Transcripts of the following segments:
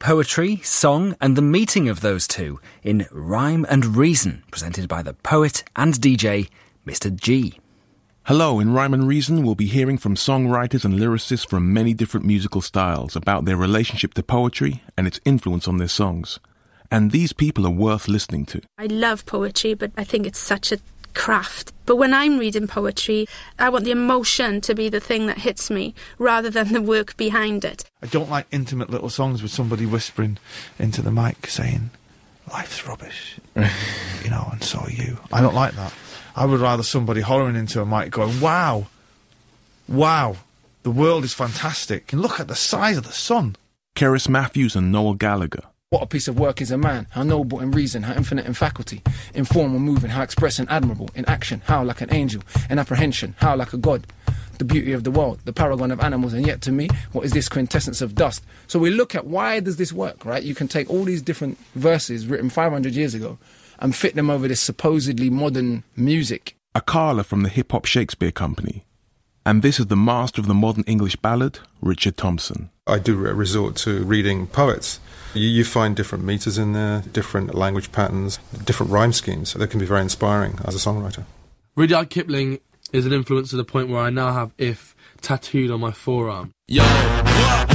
poetry, song and the meeting of those two in Rhyme and Reason, presented by the poet and DJ, Mr. G. Hello, in Rhyme and Reason we'll be hearing from songwriters and lyricists from many different musical styles about their relationship to poetry and its influence on their songs. And these people are worth listening to. I love poetry, but I think it's such a craft. But when I'm reading poetry, I want the emotion to be the thing that hits me rather than the work behind it. I don't like intimate little songs with somebody whispering into the mic saying, life's rubbish, you know, and so are you. I don't like that. I would rather somebody hollering into a mic going, wow, the world is fantastic, and look at the size of the sun. Cerys Matthews and Noel Gallagher. What a piece of work is a man, how noble in reason, how infinite in faculty, in form or moving, how expressing admirable, in action, how like an angel, in apprehension, how like a god. The beauty of the world, the paragon of animals, and yet to me, what is this quintessence of dust? So we look at why does this work, right? You can take all these different verses written 500 years ago and fit them over this supposedly modern music. Akala from the Hip Hop Shakespeare Company. And this is the master of the modern English ballad, Richard Thompson. I do resort to reading poets. You find different meters in there, different language patterns, different rhyme schemes that can be very inspiring as a songwriter. Rudyard Kipling is an influence to the point where I now have "if" tattooed on my forearm. Yo, what?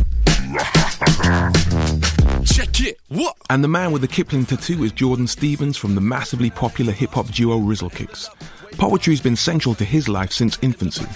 Check it, what? And the man with the Kipling tattoo is Jordan Stevens from the massively popular hip-hop duo Rizzle Kicks. Poetry has been central to his life since infancy.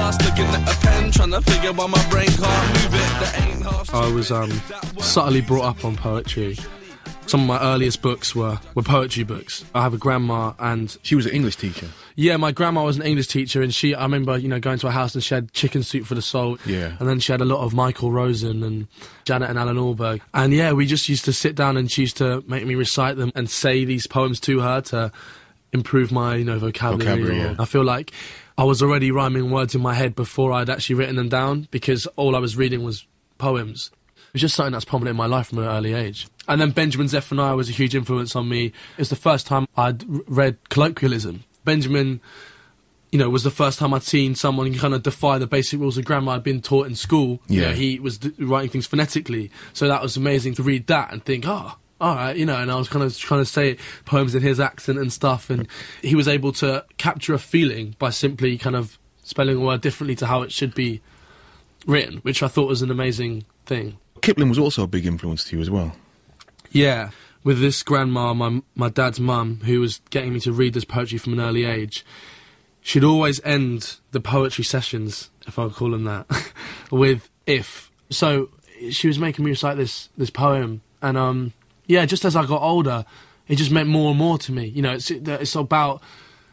I was subtly brought up on poetry. Some of my earliest books were poetry books. I have a grandma and... She was an English teacher? Yeah, my grandma was an English teacher, and I remember, going to her house and she had Chicken Soup for the Soul. Yeah. And then she had a lot of Michael Rosen and Janet and Alan Allberg. And yeah, we just used to sit down and she used to make me recite them and say these poems to her to improve my, vocabulary. Yeah. I feel like I was already rhyming words in my head before I'd actually written them down, because all I was reading was poems. It was just something that's prominent in my life from an early age. And then Benjamin Zephaniah was a huge influence on me. It was the first time I'd read colloquialism. Benjamin, was the first time I'd seen someone kind of defy the basic rules of grammar I'd been taught in school. Yeah. He was writing things phonetically. So that was amazing to read that and think, all right, and I was kind of trying to say poems in his accent and stuff, and he was able to capture a feeling by simply kind of spelling a word differently to how it should be written, which I thought was an amazing thing. Kipling was also a big influence to you as well. Yeah, with this grandma, my dad's mum, who was getting me to read this poetry from an early age, she'd always end the poetry sessions, if I would call them that, with "if." So she was making me recite this poem, and yeah, just as I got older, it just meant more and more to me. It's about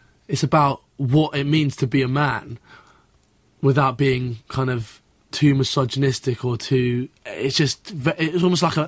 what it means to be a man without being kind of too misogynistic or too... It's almost like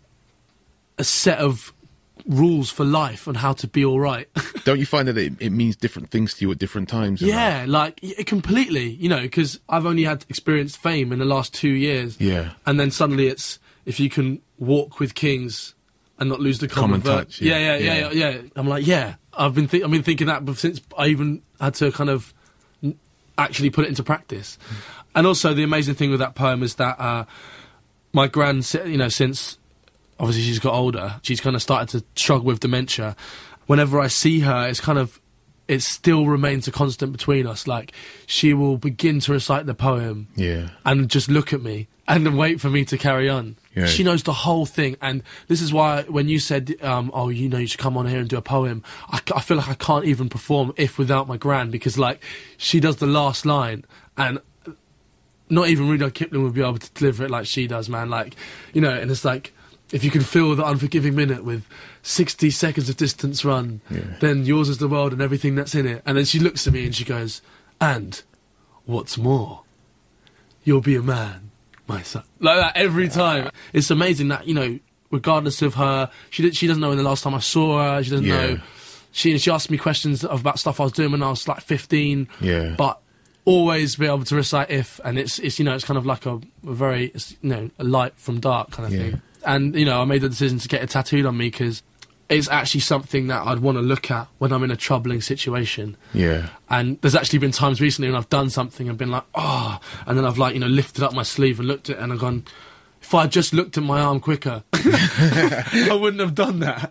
a set of rules for life on how to be all right. Don't you find that it means different things to you at different times? Yeah, completely, because I've only had experienced fame in the last 2 years. Yeah. And then suddenly it's, if you can walk with kings and not lose the common touch. Yeah. I'm like, yeah. I've been thinking that since I even had to kind of actually put it into practice. And also the amazing thing with that poem is that my gran, since obviously she's got older, she's kind of started to struggle with dementia. Whenever I see her, it still remains a constant between us. Like, she will begin to recite the poem, and just look at me and then wait for me to carry on. Yeah. She knows the whole thing, and this is why when you said, you should come on here and do a poem, I feel like I can't even perform "if" without my gran, because she does the last line, and not even Rudyard Kipling would be able to deliver it like she does, man. And it's like, if you can feel the unforgiving minute with 60 seconds of distance run, then yours is the world and everything that's in it. And then she looks at me and she goes, and what's more, you'll be a man, my son. Like that every time. It's amazing that, regardless of her, she doesn't know when the last time I saw her, she doesn't know. She asked me questions about stuff I was doing when I was 15. Yeah. But always be able to recite "if," and it's kind of like a very, a light from dark kind of thing. And, I made the decision to get it tattooed on me because it's actually something that I'd want to look at when I'm in a troubling situation. Yeah. And there's actually been times recently when I've done something and been like, and then I've lifted up my sleeve and looked at it and I've gone, if I just looked at my arm quicker, I wouldn't have done that.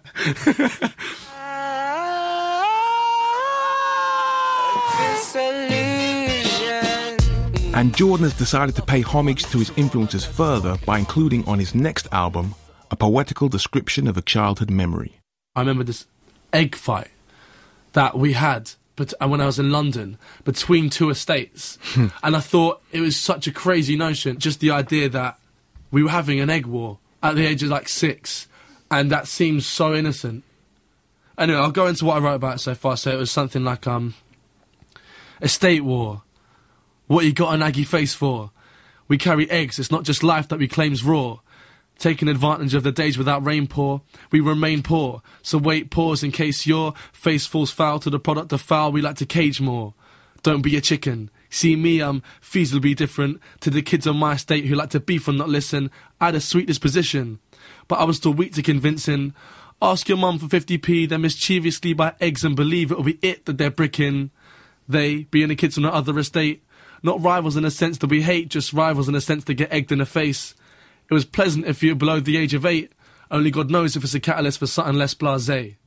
And Jordan has decided to pay homage to his influences further by including on his next album a poetical description of a childhood memory. I remember this egg fight that we had when I was in London between two estates. And I thought it was such a crazy notion, just the idea that we were having an egg war at the age of like 6, and that seems so innocent. Anyway, I'll go into what I wrote about it so far. So it was something like estate war. What you got an aggy face for? We carry eggs, it's not just life that we claim's raw. Taking advantage of the days without rain pour, we remain poor. So wait, pause in case your face falls foul to the product of foul we like to cage more. Don't be a chicken. See me, I'm feasibly different to the kids on my estate who like to beef and not listen. I had a sweet disposition, but I was still weak to convincing. Ask your mum for 50p, then mischievously buy eggs and believe it'll be it that they're bricking. They, being the kids on the other estate, not rivals in a sense that we hate, just rivals in a sense to get egged in the face. It was pleasant if you're below the age of 8. Only God knows if it's a catalyst for something less blasé.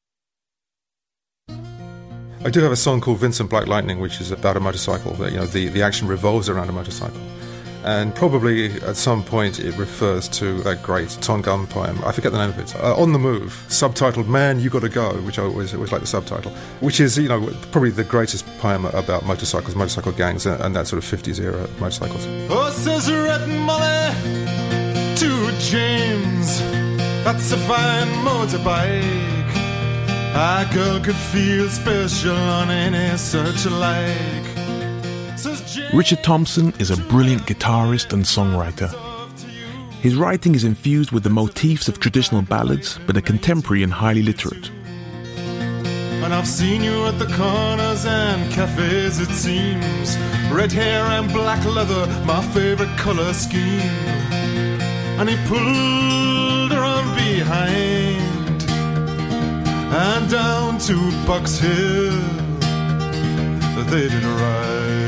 I do have a song called Vincent Black Lightning, which is about a motorcycle. You know, the action revolves around a motorcycle. And probably at some point it refers to that great Tom Gunn poem. I forget the name of it. On the Move, subtitled "Man, You Gotta Go," which I always like the subtitle, which is, you know, probably the greatest poem about motorcycles, motorcycle gangs, and that sort of 50s era motorcycles. Oh, says Red Molly to James, that's a fine motorbike. A girl could feel special on any such like. Richard Thompson is a brilliant guitarist and songwriter. His writing is infused with the motifs of traditional ballads, but are contemporary and highly literate. And I've seen you at the corners and cafes, it seems. Red hair and black leather, my favourite colour scheme. And he pulled her on behind and down to Box Hill they did ride.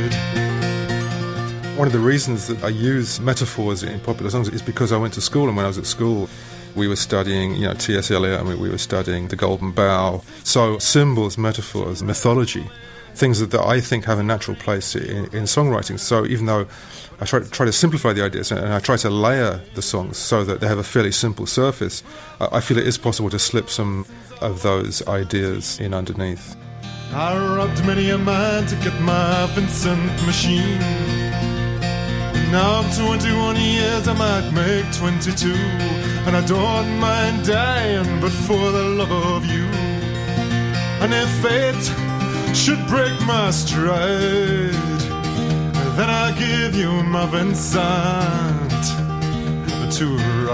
One of the reasons that I use metaphors in popular songs is because I went to school, and when I was at school we were studying, you know, T.S. Eliot, and we were studying the Golden Bough. So symbols, metaphors, mythology, things that I think have a natural place in songwriting. So even though I try to simplify the ideas and I try to layer the songs so that they have a fairly simple surface, I feel it is possible to slip some of those ideas in underneath. I robbed many a man to get my Vincent machine. Now I'm 21 years, I might make 22, and I don't mind dying, but for the love of you. And if fate should break my stride, then I'll give you my Vincent to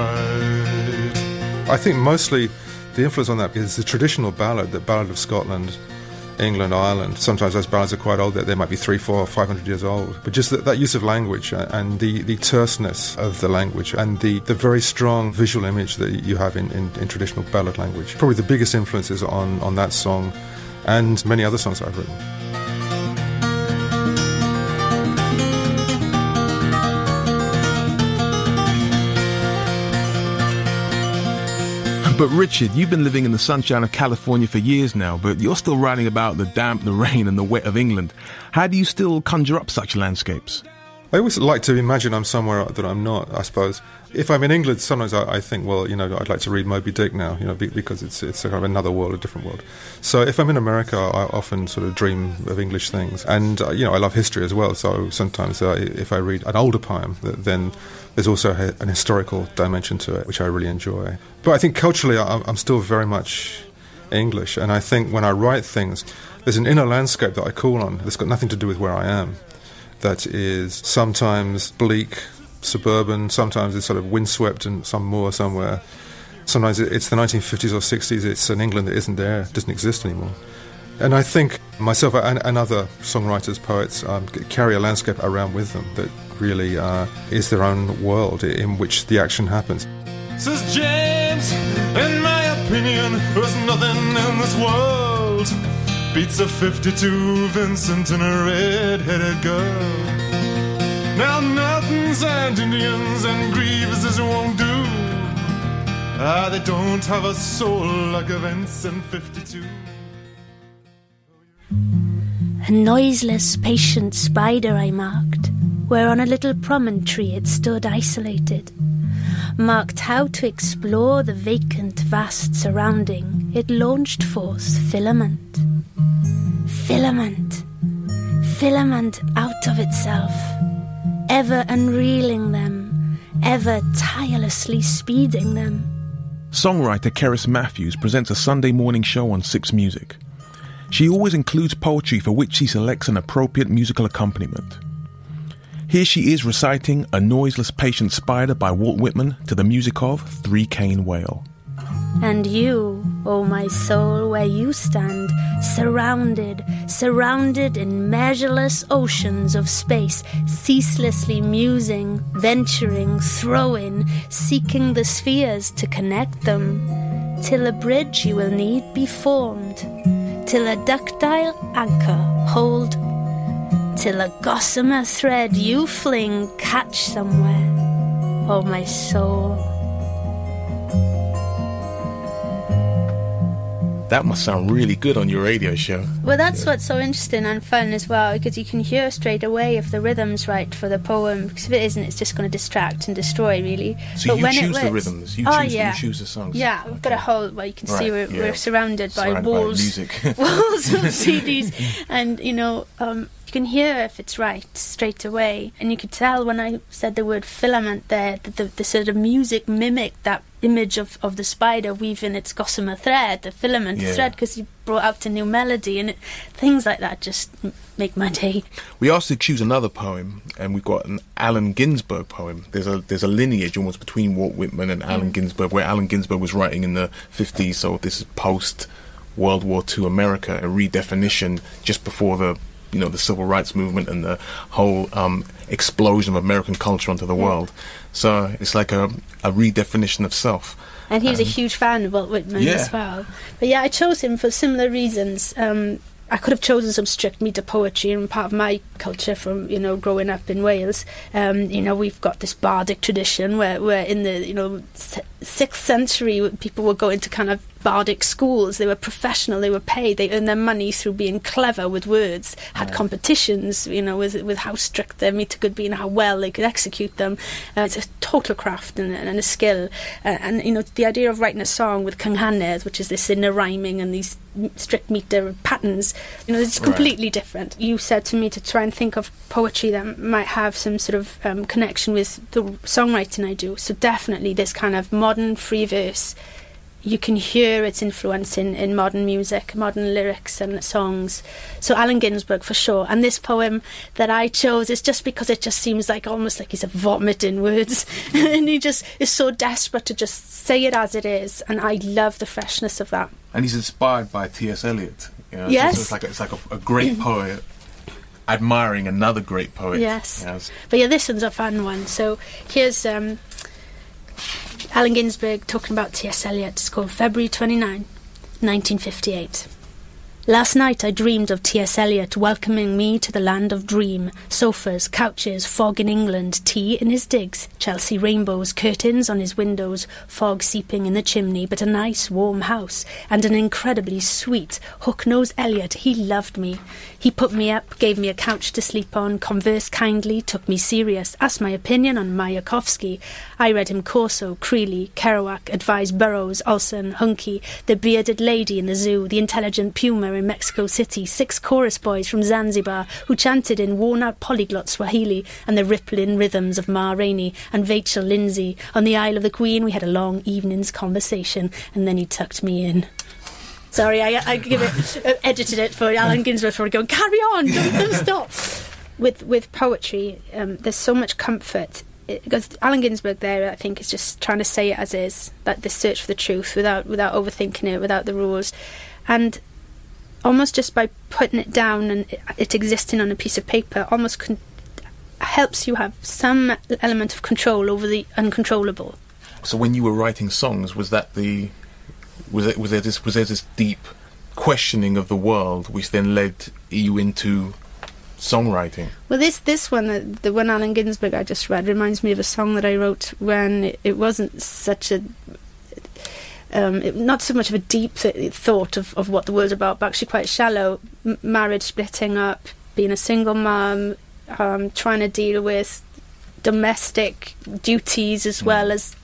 ride. I think mostly the influence on that is the traditional ballad, the Ballad of Scotland, England, Ireland. Sometimes those ballads are quite old, they might be 300, 400, 500 years old. But just that use of language and the terseness of the language and the very strong visual image that you have in traditional ballad language. Probably the biggest influences on that song and many other songs I've written. But Richard, you've been living in the sunshine of California for years now, but you're still writing about the damp, the rain and the wet of England. How do you still conjure up such landscapes? I always like to imagine I'm somewhere that I'm not, I suppose. If I'm in England, sometimes I think, well, you know, I'd like to read Moby Dick now, you know, because it's a kind of another world, a different world. So if I'm in America, I often sort of dream of English things. And, you know, I love history as well, so sometimes if I read an older poem, then there's also an historical dimension to it, which I really enjoy. But I think culturally, I'm still very much English, and I think when I write things, there's an inner landscape that I call on that's got nothing to do with where I am. That is sometimes bleak, suburban, sometimes it's sort of windswept and some moor somewhere. Sometimes it's the 1950s or 60s, it's an England that isn't there, doesn't exist anymore. And I think myself and other songwriters, poets, carry a landscape around with them that really is their own world in which the action happens. Says James, in my opinion, there's nothing in this world beats a 52 Vincent and a red-headed girl. Now nothing's Indians and Indians and grievances won't do. They don't have a soul like events in 52. A noiseless, patient spider I marked, where on a little promontory it stood isolated. Marked how to explore the vacant, vast surrounding, it launched forth filament. Filament. Filament out of itself, ever unreeling them, ever tirelessly speeding them. Songwriter Keris Matthews presents a Sunday morning show on Six Music. She always includes poetry for which she selects an appropriate musical accompaniment. Here she is reciting A Noiseless Patient Spider by Walt Whitman to the music of Three Cane Whale. And you, O my soul, where you stand, surrounded in measureless oceans of space, ceaselessly musing, venturing, throwing, seeking the spheres to connect them, till a bridge you will need be formed, till a ductile anchor hold, till a gossamer thread you fling catch somewhere, O my soul. That must sound really good on your radio show. Well, that's what's so interesting and fun as well, because you can hear straight away if the rhythm's right for the poem, because if it isn't, it's just going to distract and destroy, really. So but you when choose it the works, rhythms, you choose the songs. Yeah, we've got a whole, well, you can see Right, we're surrounded by walls, music. walls of CDs, and, you know, you can hear if it's right straight away. And you could tell when I said the word filament there, that the sort of music mimicked that image of the spider weaving its gossamer thread, the filament thread, because you brought out a new melody, and things like that just make my day. We asked to choose another poem, and we've got an Allen Ginsberg poem. There's a lineage almost between Walt Whitman and Allen Ginsberg, where Allen Ginsberg was writing in the 50s, so this is post World War II America, a redefinition just before the civil rights movement and the whole explosion of American culture onto the world. So it's like a redefinition of self. And he was a huge fan of Walt Whitman as well. But yeah, I chose him for similar reasons. I could have chosen some strict meter poetry, and part of my culture from, growing up in Wales, we've got this bardic tradition where in the, 6th century people were going to kind of bardic schools. They were professional, they were paid, they earned their money through being clever with words, had competitions, with how strict their meter could be and how well they could execute them. It's a total craft and a skill. And the idea of writing a song with cynghannedd, which is this inner rhyming and these strict meter patterns, it's completely different. You said to me to try and think of poetry that might have some sort of connection with the songwriting I do. So definitely this kind of modern free verse. You can hear its influence in modern music, modern lyrics and songs. So Allen Ginsberg for sure. And this poem that I chose is just because it just seems like almost like he's vomiting words. And he just is so desperate to just say it as it is. And I love the freshness of that. And he's inspired by T.S. Eliot. Yes. So it's like a great poet admiring another great poet. Yes. But yeah, this one's a fun one. So here's Allen Ginsberg talking about T.S. Eliot. It's called February 29, 1958. Last night I dreamed of T.S. Eliot welcoming me to the land of dream. Sofas, couches, fog in England, tea in his digs, Chelsea rainbows, curtains on his windows, fog seeping in the chimney, but a nice warm house, and an incredibly sweet hook-nosed Eliot. He loved me. He put me up, gave me a couch to sleep on, conversed kindly, took me serious, asked my opinion on Mayakovsky. I read him Corso, Creeley, Kerouac, advised Burroughs, Olson, Hunky, the bearded lady in the zoo, the intelligent puma in Mexico City, 6 chorus boys from Zanzibar who chanted in worn-out polyglot Swahili and the rippling rhythms of Ma Rainey and Vachel Lindsay. On the Isle of the Queen we had a long evening's conversation, and then he tucked me in. Sorry, I edited it for Allen Ginsberg for going, carry on, don't stop. With poetry, there's so much comfort. Because Allen Ginsberg there, I think, is just trying to say it as is, like this search for the truth without overthinking it, without the rules. And almost just by putting it down and it existing on a piece of paper almost helps you have some element of control over the uncontrollable. So when you were writing songs, was there this deep questioning of the world which then led you into songwriting? Well, this one, the one Allen Ginsberg I just read, reminds me of a song that I wrote when it wasn't such a... not so much of a deep thought of what the world's about, but actually quite shallow. Marriage splitting up, being a single mum, trying to deal with domestic duties as well as,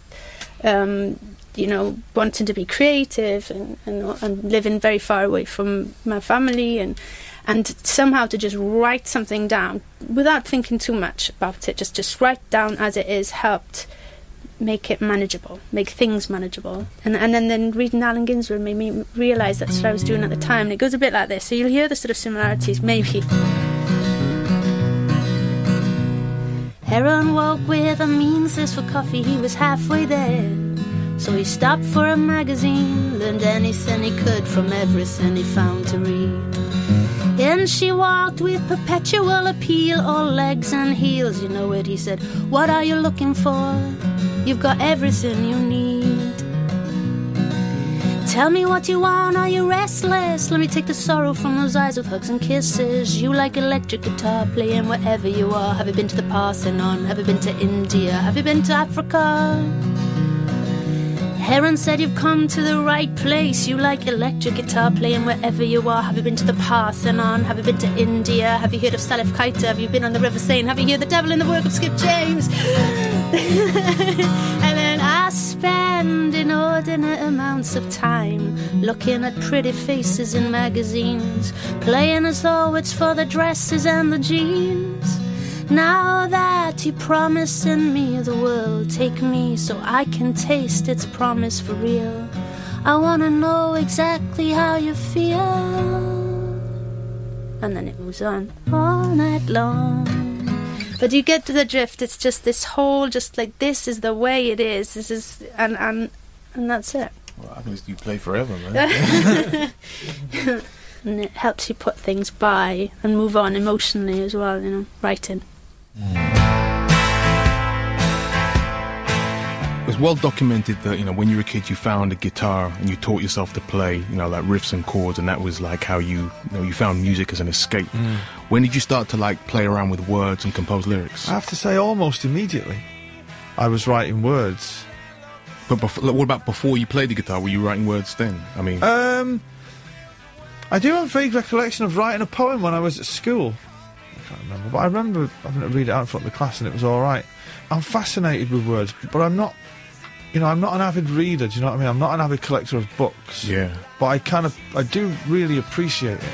wanting to be creative and living very far away from my family and somehow to just write something down without thinking too much about it, just write down as it is, helped make it manageable, make things manageable. And then reading Allen Ginsberg made me realise that's what I was doing at the time. And it goes a bit like this, so you'll hear the sort of similarities, maybe. Heron woke with a mean thirst for coffee, he was halfway there. So he stopped for a magazine, learned anything he could from everything he found to read. Then she walked with perpetual appeal, all legs and heels, you know it, he said. What are you looking for? You've got everything you need. Tell me what you want, are you restless? Let me take the sorrow from those eyes with hugs and kisses. You like electric guitar playing wherever you are. Have you been to the Parthenon? Have you been to India? Have you been to Africa? Heron said you've come to the right place. You like electric guitar playing wherever you are. Have you been to the Parthenon? Have you been to India? Have you heard of Salif Keita? Have you been on the River Seine? Have you heard the devil in the work of Skip James? And then I spend inordinate amounts of time looking at pretty faces in magazines, playing as though it's for the dresses and the jeans. Now that you promise in me the world, take me so I can taste its promise for real. I wanna know exactly how you feel. And then it moves on all night long. But you get to the drift. It's just this whole, just like, this is the way it is. This is, and that's it. Well, at least you play forever, man. And it helps you put things by and move on emotionally as well, writing. It's well documented that, when you were a kid you found a guitar and you taught yourself to play, like riffs and chords, and that was like how you found music as an escape. When did you start to play around with words and compose lyrics? I have to say almost immediately. I was writing words. But what about before you played the guitar? Were you writing words then? I mean... I do have a vague recollection of writing a poem when I was at school. I can't remember, but I remember having to read it out in front of the class and it was alright. I'm fascinated with words, but I'm not... I'm not an avid reader, do you know what I mean? I'm not an avid collector of books. Yeah. But I do really appreciate it.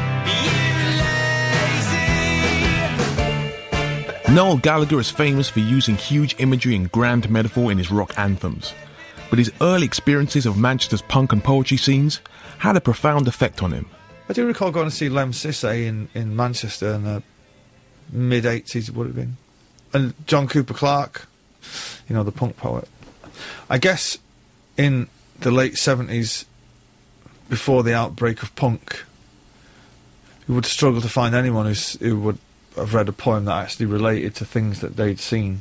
Noel Gallagher is famous for using huge imagery and grand metaphor in his rock anthems. But his early experiences of Manchester's punk and poetry scenes had a profound effect on him. I do recall going to see Lem Sissay in Manchester in the mid-80s, it would have been. And John Cooper Clarke, the punk poet. I guess in the late 70s, before the outbreak of punk, you would struggle to find anyone who would have read a poem that actually related to things that they'd seen.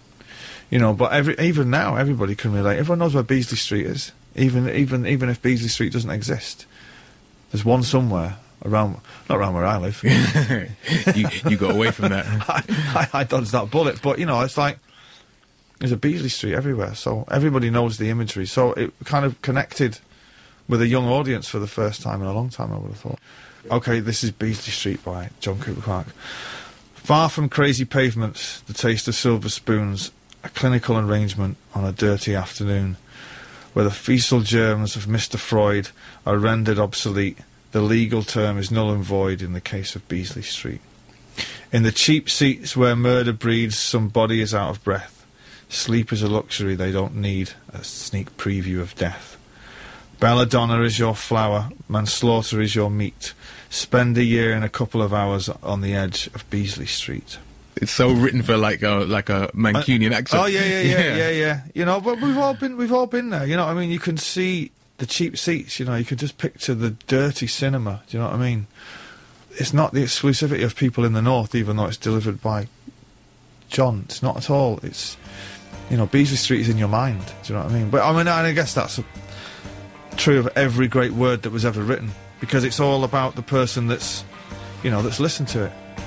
But even now, everybody can relate. Everyone knows where Beasley Street is, even if Beasley Street doesn't exist. There's one somewhere around, not around where I live. you got away from that. I dodged that bullet, but it's like there's a Beasley Street everywhere, so everybody knows the imagery. So it kind of connected with a young audience for the first time in a long time, I would have thought. Okay, this is Beasley Street by John Cooper Clarke. Far from crazy pavements, the taste of silver spoons, a clinical arrangement on a dirty afternoon, where the fecal germs of Mr. Freud are rendered obsolete. The legal term is null and void in the case of Beasley Street. In the cheap seats where murder breeds, some body is out of breath. Sleep is a luxury they don't need, a sneak preview of death. Belladonna is your flower, manslaughter is your meat. Spend a year in a couple of hours on the edge of Beasley Street. It's so written for like a Mancunian accent. Oh yeah. But we've all been there. You know what I mean? You can see the cheap seats. You can just picture the dirty cinema. Do you know what I mean? It's not the exclusivity of people in the north, even though it's delivered by John. It's not at all. It's Beasley Street is in your mind. Do you know what I mean? But I guess that's true of every great word that was ever written, because it's all about the person that's listened to it.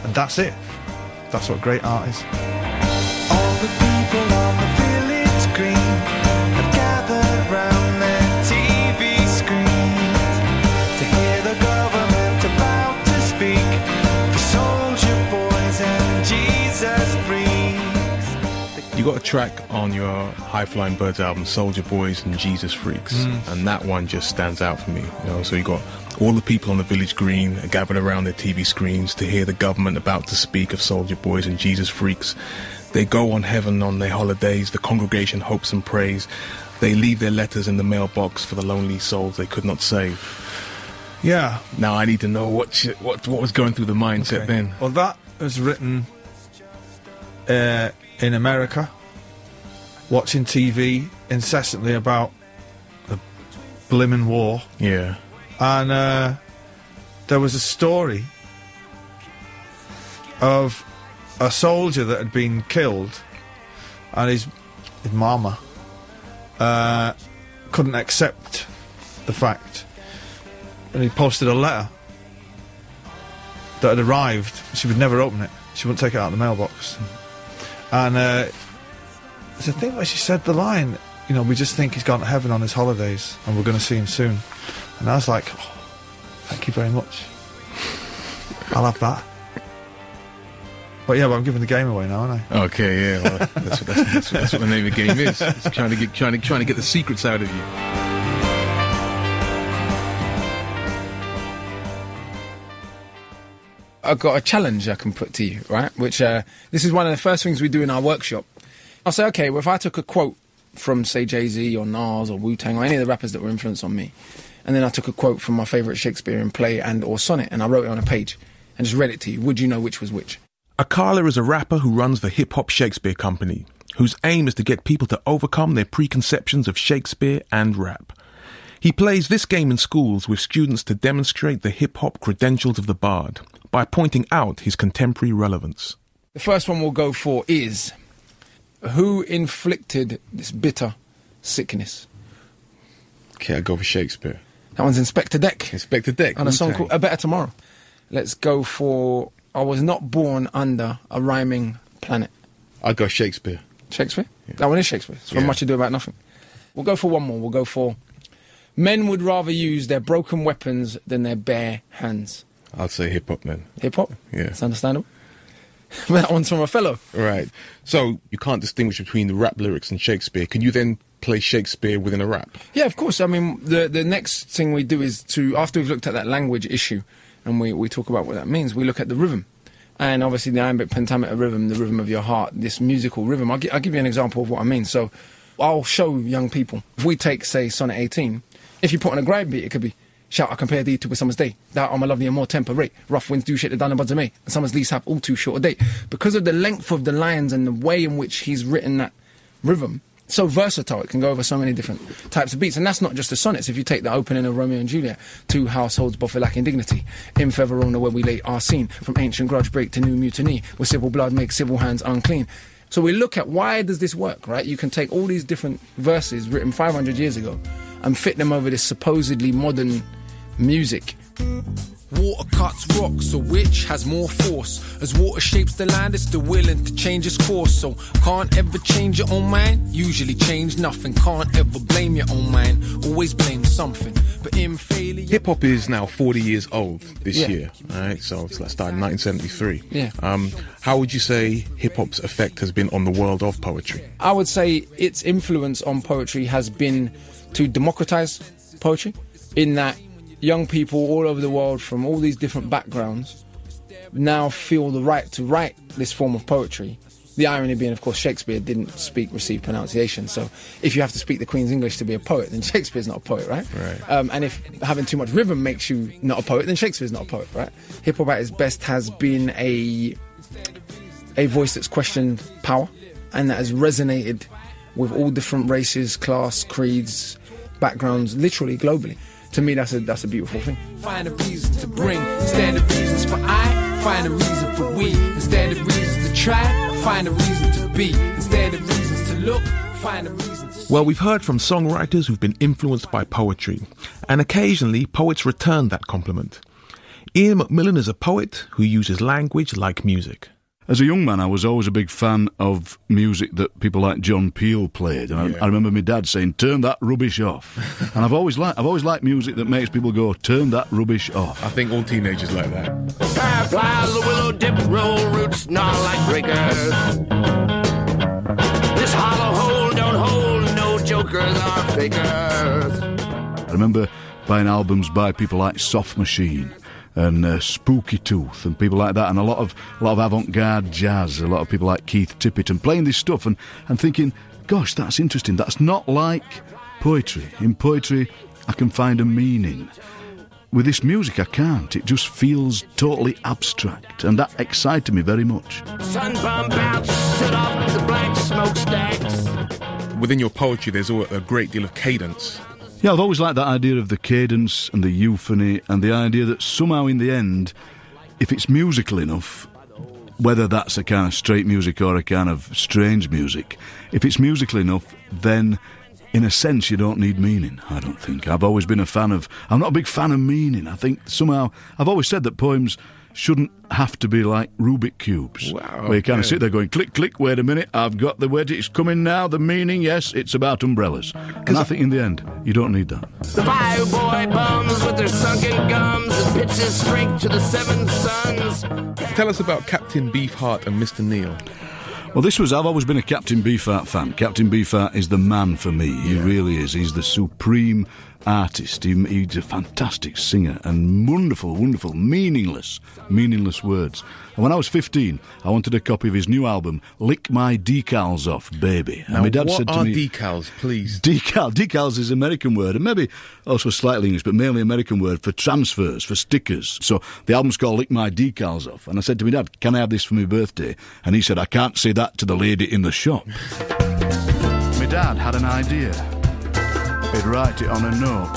And that's it. That's what great art is. All the people on the village green have gathered round their TV screens to hear the government about to speak for Soldier Boys and Jesus Freaks. You got a track on your High Flying Birds album, Soldier Boys and Jesus Freaks, and that one just stands out for me. So you got all the people on the village green are gathered around their TV screens to hear the government about to speak of Soldier Boys and Jesus Freaks. They go on heaven on their holidays, the congregation hopes and prays. They leave their letters in the mailbox for the lonely souls they could not save. Yeah. Now I need to know what was going through the mindset then. Well, that was written in America, watching TV incessantly about the blimmin' war. Yeah. And there was a story of a soldier that had been killed, and his mama couldn't accept the fact, and he posted a letter that had arrived. She would never open it. She wouldn't take it out of the mailbox. And there's a thing where she said the line, you know, we just think he's gone to heaven on his holidays and we're going to see him soon. And I was like, oh, thank you very much. I'll have that. But yeah, I'm giving the game away now, aren't I? Okay, yeah, well, that's what the name of the game is. It's trying to get the secrets out of you. I've got a challenge I can put to you, right? Which this is one of the first things we do in our workshop. I'll say, okay, well, if I took a quote from, say, Jay-Z or Nas or Wu-Tang or any of the rappers that were influenced on me, and then I took a quote from my favourite Shakespearean play and or sonnet, and I wrote it on a page and just read it to you, would you know which was which? Akala is a rapper who runs the Hip Hop Shakespeare Company, whose aim is to get people to overcome their preconceptions of Shakespeare and rap. He plays this game in schools with students to demonstrate the hip-hop credentials of the bard by pointing out his contemporary relevance. The first one we'll go for is, who inflicted this bitter sickness? Okay, I'll go for Shakespeare. That one's Inspector Deck. Inspector Deck. And a song called A Better Tomorrow. Let's go for, I was not born under a rhyming planet. I'd go Shakespeare. Shakespeare? Yeah. That one is Shakespeare. It's from Much Ado About Nothing. We'll go for one more. We'll go for, men would rather use their broken weapons than their bare hands. I'd say hip-hop then. Hip-hop? Yeah. It's understandable. That one's from a fellow. Right. So you can't distinguish between the rap lyrics and Shakespeare. Can you then play Shakespeare within a rap? Yeah, of course. I mean, the next thing we do is to, after we've looked at that language issue, and we talk about what that means, we look at the rhythm. And obviously the iambic pentameter rhythm, the rhythm of your heart, this musical rhythm. I'll give you an example of what I mean. So I'll show young people. If we take, say, Sonnet 18, if you put on a grime beat, it could be, shout, I compare thee to a summer's day. Thou art my lovely and more temper rate. Rough winds do shake the down and buds of May. And summer's lease have all too short a date. Because of the length of the lines and the way in which he's written that rhythm, so versatile, it can go over so many different types of beats. And that's not just the sonnets. If you take the opening of Romeo and Juliet, two households both lacking dignity. In Feverona where we lay our scene, from ancient grudge break to new mutiny, where civil blood makes civil hands unclean. So we look at why does this work, right? You can take all these different verses written 500 years ago and fit them over this supposedly modern music. Water cuts rocks, so which has more force? As water shapes the land, it's still willing to change its course. So can't ever change your own mind, usually change nothing. Can't ever blame your own mind, always blame something. But in failure... Hip-hop is now 40 years old this year, right? So it's started in 1973. Yeah. How would you say hip-hop's effect has been on the world of poetry? I would say its influence on poetry has been to democratize poetry, in that young people all over the world from all these different backgrounds now feel the right to write this form of poetry. The irony being, of course, Shakespeare didn't receive pronunciation. So if you have to speak the Queen's English to be a poet, then Shakespeare's not a poet, right? Right. And if having too much rhythm makes you not a poet, then Shakespeare's not a poet, right? Hip-hop at its best has been a voice that's questioned power and that has resonated with all different races, class, creeds, backgrounds, literally globally. To me, that's a beautiful thing. Find a reason to bring, instead of reasons for I, find a reason for we, instead of reasons to try, find a reason to be, instead of reasons to look, find a reason to... Well, we've heard from songwriters who've been influenced by poetry, and occasionally poets return that compliment. Ian McMillan is a poet who uses language like music. As a young man, I was always a big fan of music that people like John Peel played. And I remember my dad saying, "Turn that rubbish off." And I've always liked music that makes people go, "Turn that rubbish off." I think all teenagers like that. Fireflies, the willow dip, roll roots, not like breakers. This hollow hole don't hold no jokers or fakers. I remember buying albums by people like Soft Machine and Spooky Tooth and people like that, and a lot of avant-garde jazz, a lot of people like Keith Tippett, and playing this stuff and thinking, gosh, that's interesting. That's not like poetry. In poetry, I can find a meaning. With this music, I can't. It just feels totally abstract, and that excited me very much. Sunbum bounce, set off the black smokestacks. Within your poetry, there's a great deal of cadence. Yeah, I've always liked that idea of the cadence and the euphony and the idea that somehow in the end, if it's musical enough, whether that's a kind of straight music or a kind of strange music, if it's musical enough, then in a sense you don't need meaning, I don't think. I've always been I'm not a big fan of meaning. I think somehow, I've always said that poems shouldn't have to be like Rubik cubes. Wow, where you kind of sit there going, click, click, wait a minute, I've got the word, it's coming now, the meaning, yes, it's about umbrellas. And I think in the end, you don't need that. The 5 boy bums with their sunken gums and pitches straight to the 7 suns. Tell us about Captain Beefheart and Mr. Neil. Well, I've always been a Captain Beefheart fan. Captain Beefheart is the man for me. He really is. He's the supreme artist. He's a fantastic singer and wonderful, wonderful, meaningless words. And when I was 15, I wanted a copy of his new album, Lick My Decals Off, Baby. And now, my dad what said to are me, decals, please? Decals is an American word, and maybe also slightly English, but mainly American word for transfers, for stickers. So the album's called Lick My Decals Off. And I said to my dad, can I have this for my birthday? And he said, I can't say that to the lady in the shop. My dad had an idea. He'd write it on a note.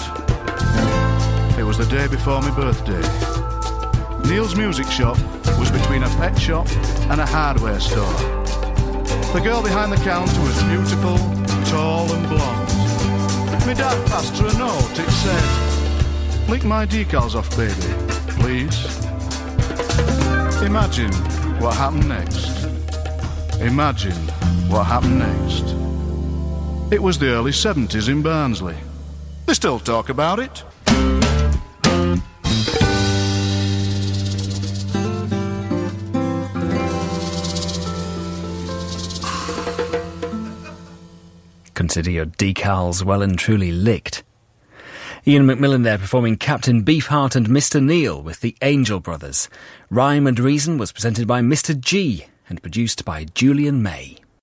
It was the day before my birthday. Neil's music shop was between a pet shop and a hardware store. The girl behind the counter was beautiful, tall and blonde. My dad passed her a note. It said, lick my decals off, baby, please. Imagine what happened next. Imagine what happened next. It was the early 70s in Barnsley. They still talk about it. Consider your decals well and truly licked. Ian McMillan there performing Captain Beefheart and Mr. Neil with the Angel Brothers. Rhyme and Reason was presented by Mr. G and produced by Julian May.